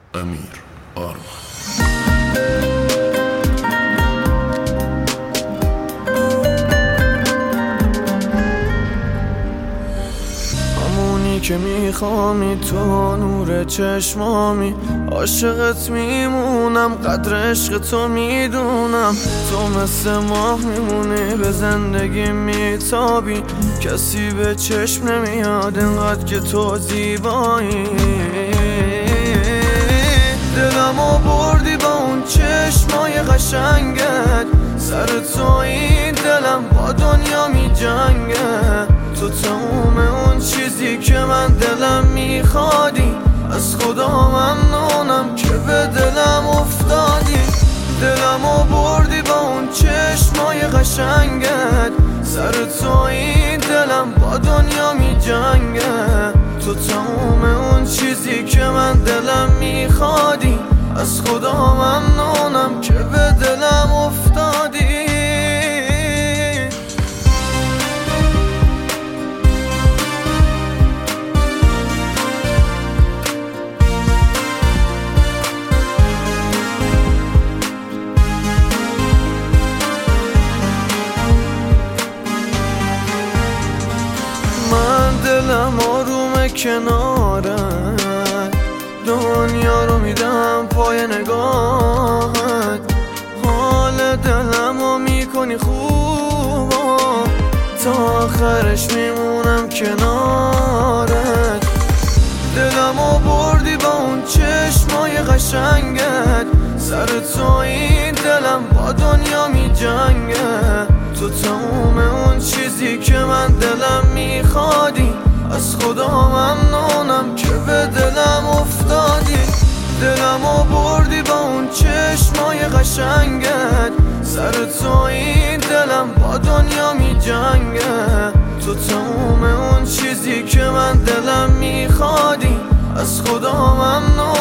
امیر آرمان. همونی که میخوامی تو نور چشمامی، عاشقت میمونم، قدر عشق تو میدونم. تو مثل ماه میمونی، به زندگی میتابی، کسی به چشم نمیاد اینقدر که تو زیبایی. دلمو بردی با اون چشمای قشنگت، سر تو این دلم با دنیا میجنگه. تو تموم اون چیزی که من دلم میخوادی، از خدا ممنونم که به دلم افتادی. دلمو بردی با اون چشمای قشنگت، سر تو این دلم با دنیا میجنگه. تو تموم اون چیزی که من دلم میخوادی، از خدا ممنونم که به دلم افتادی. من دلم آرومه کنارت، دنیا رو میدم پای نگاهت. حال دلمو میکنی خوبا، تا آخرش میمونم کنارت. دلمو بردی با اون چشمای قشنگت، سر تو این دلم با دنیا میجنگه. تو تموم اون چیزی که من دلم میخوادی، از خدا ممنونم که به دلم افتادی. دلمو بردی با اون چشمای قشنگت، سر تو این دلم با دنیا میجنگه. تو تموم اون چیزی که من دلم میخوادی، از خدا ممنونم